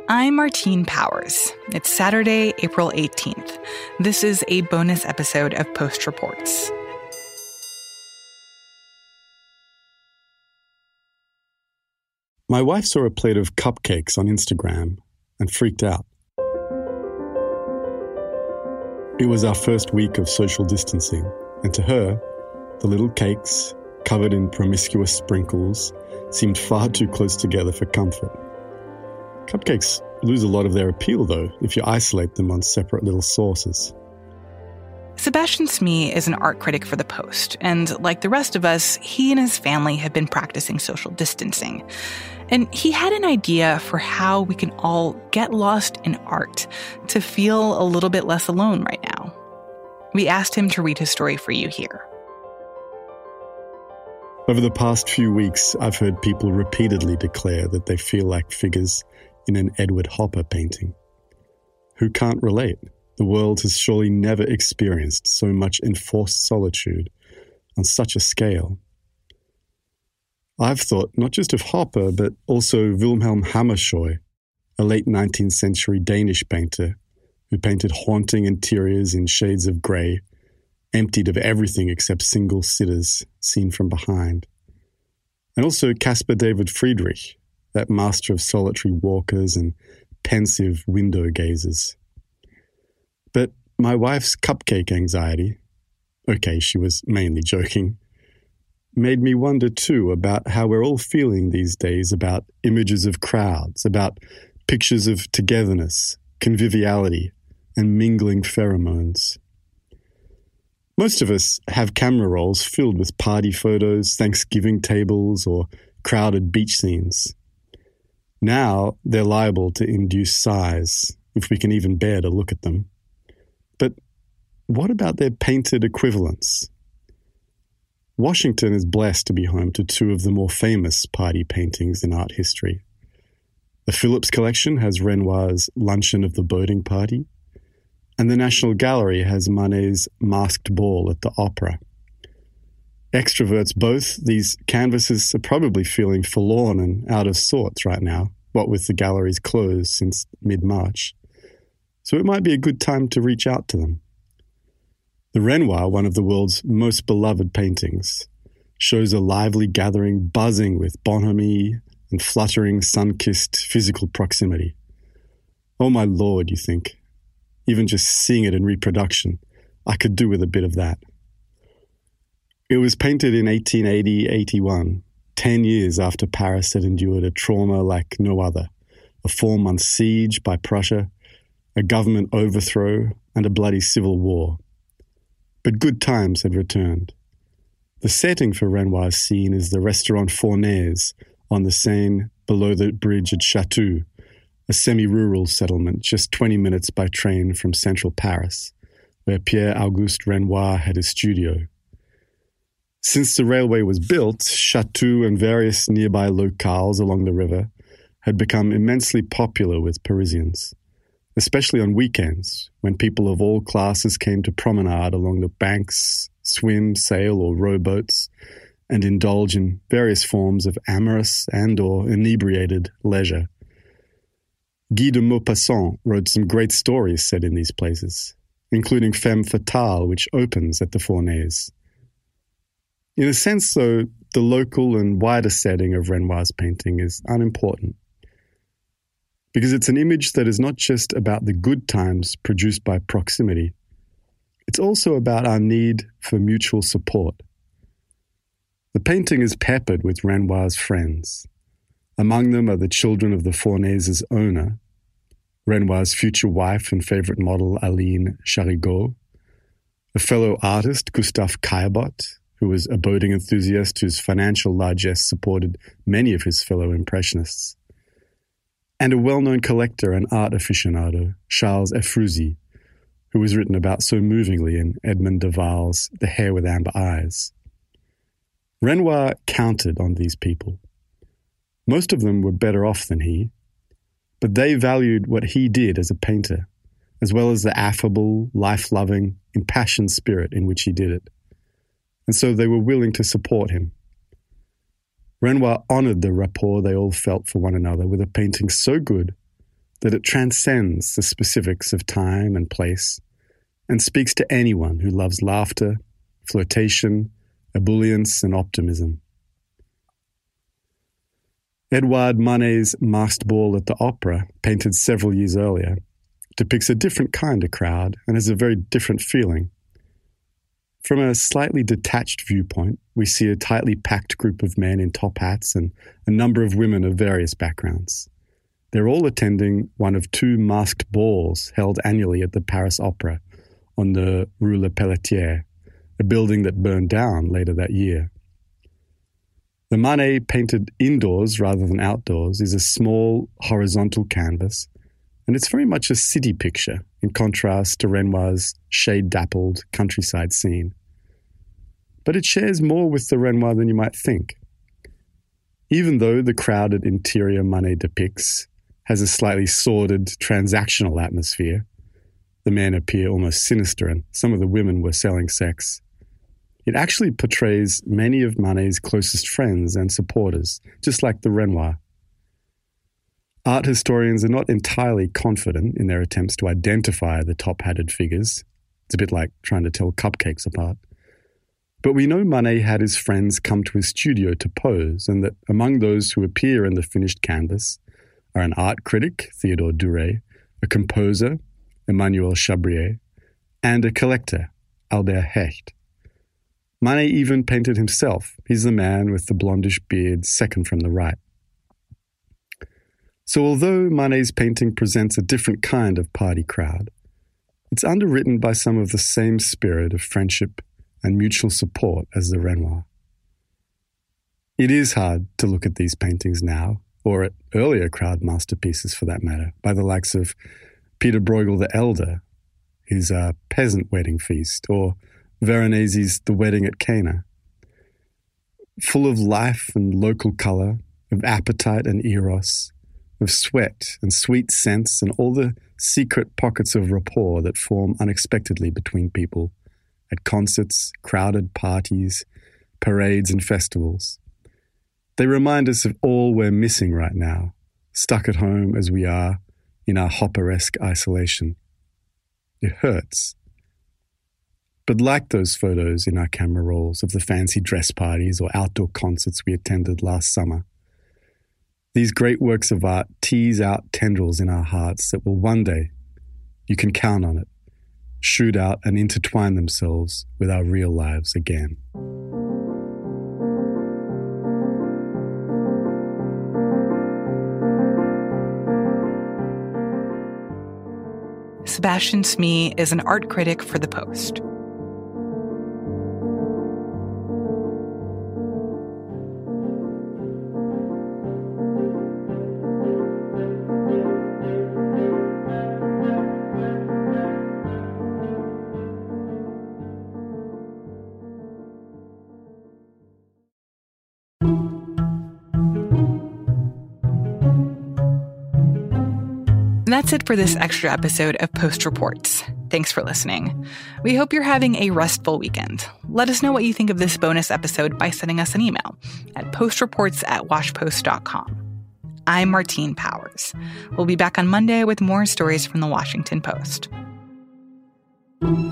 I'm Martine Powers. It's Saturday, April 18th. This is a bonus episode of Post Reports. My wife saw a plate of cupcakes on Instagram and freaked out. It was our first week of social distancing, and to her, the little cakes, covered in promiscuous sprinkles, seemed far too close together for comfort. Cupcakes lose a lot of their appeal, though, if you isolate them on separate little saucers. Sebastian Smee is an art critic for The Post, and like the rest of us, he and his family have been practicing social distancing. And he had an idea for how we can all get lost in art to feel a little bit less alone right now. We asked him to read his story for you here. Over the past few weeks, I've heard people repeatedly declare that they feel like figures in an Edward Hopper painting. Who can't relate? The world has surely never experienced so much enforced solitude on such a scale. I've thought not just of Hopper, but also Wilhelm Hammershøi, a late 19th century Danish painter who painted haunting interiors in shades of grey, emptied of everything except single sitters seen from behind. And also Caspar David Friedrich, that master of solitary walkers and pensive window gazers. But my wife's cupcake anxiety, okay, she was mainly joking, made me wonder too about how we're all feeling these days about images of crowds, about pictures of togetherness, conviviality, and mingling pheromones. Most of us have camera rolls filled with party photos, Thanksgiving tables, or crowded beach scenes. Now they're liable to induce sighs, if we can even bear to look at them. But what about their painted equivalents? Washington is blessed to be home to two of the more famous party paintings in art history. The Phillips Collection has Renoir's Luncheon of the Boating Party, and the National Gallery has Manet's Masked Ball at the Opera. Extroverts both, these canvases are probably feeling forlorn and out of sorts right now, what with the galleries closed since mid-March. So it might be a good time to reach out to them. The Renoir, one of the world's most beloved paintings, shows a lively gathering buzzing with bonhomie and fluttering sun-kissed physical proximity. Oh my lord, you think. Even just seeing it in reproduction, I could do with a bit of that. It was painted in 1880-81, 10 years after Paris had endured a trauma like no other, a 4-month siege by Prussia, a government overthrow, and a bloody civil war. But good times had returned. The setting for Renoir's scene is the Restaurant Fournaise on the Seine below the bridge at Chatou, a semi-rural settlement just 20 minutes by train from central Paris, where Pierre-Auguste Renoir had his studio. Since the railway was built, Chatou and various nearby locales along the river had become immensely popular with Parisians, especially on weekends when people of all classes came to promenade along the banks, swim, sail, or rowboats, and indulge in various forms of amorous and or inebriated leisure. Guy de Maupassant wrote some great stories set in these places, including Femme Fatale, which opens at the Fournaise. In a sense, though, the local and wider setting of Renoir's painting is unimportant, because it's an image that is not just about the good times produced by proximity. It's also about our need for mutual support. The painting is peppered with Renoir's friends. Among them are the children of the Fournaise's owner, Renoir's future wife and favorite model Aline Charigot, a fellow artist Gustave Caillebotte, who was a boating enthusiast whose financial largesse supported many of his fellow Impressionists, and a well-known collector and art aficionado, Charles Ephrussi, who was written about so movingly in Edmond de Val's The Hare with Amber Eyes. Renoir counted on these people. Most of them were better off than he, but they valued what he did as a painter, as well as the affable, life-loving, impassioned spirit in which he did it. And so they were willing to support him. Renoir honored the rapport they all felt for one another with a painting so good that it transcends the specifics of time and place and speaks to anyone who loves laughter, flirtation, ebullience, and optimism. Edouard Manet's Masked Ball at the Opera, painted several years earlier, depicts a different kind of crowd and has a very different feeling. From a slightly detached viewpoint, we see a tightly packed group of men in top hats and a number of women of various backgrounds. They're all attending one of two masked balls held annually at the Paris Opera on the Rue Le Pelletier, a building that burned down later that year. The Manet, painted indoors rather than outdoors, is a small horizontal canvas, and it's very much a city picture in contrast to Renoir's shade-dappled countryside scene. But it shares more with the Renoir than you might think. Even though the crowded interior Manet depicts has a slightly sordid, transactional atmosphere, the men appear almost sinister and some of the women were selling sex, it actually portrays many of Manet's closest friends and supporters, just like the Renoir. Art historians are not entirely confident in their attempts to identify the top-hatted figures. It's a bit like trying to tell cupcakes apart. But we know Manet had his friends come to his studio to pose, and that among those who appear in the finished canvas are an art critic, Theodore Duret, a composer, Emmanuel Chabrier, and a collector, Albert Hecht. Manet even painted himself. He's the man with the blondish beard second from the right. So although Manet's painting presents a different kind of party crowd, it's underwritten by some of the same spirit of friendship and mutual support as the Renoir. It is hard to look at these paintings now, or at earlier crowd masterpieces for that matter, by the likes of Peter Bruegel the Elder, his Peasant Wedding Feast, or Veronese's The Wedding at Cana. Full of life and local colour, of appetite and eros, of sweat and sweet scents and all the secret pockets of rapport that form unexpectedly between people at concerts, crowded parties, parades and festivals. They remind us of all we're missing right now, stuck at home as we are in our Hopper-esque isolation. It hurts. But like those photos in our camera rolls of the fancy dress parties or outdoor concerts we attended last summer, these great works of art tease out tendrils in our hearts that will one day, you can count on it, shoot out and intertwine themselves with our real lives again. Sebastian Smee is an art critic for The Post. And that's it for this extra episode of Post Reports. Thanks for listening. We hope you're having a restful weekend. Let us know what you think of this bonus episode by sending us an email at postreports@washpost.com. I'm Martine Powers. We'll be back on Monday with more stories from the Washington Post.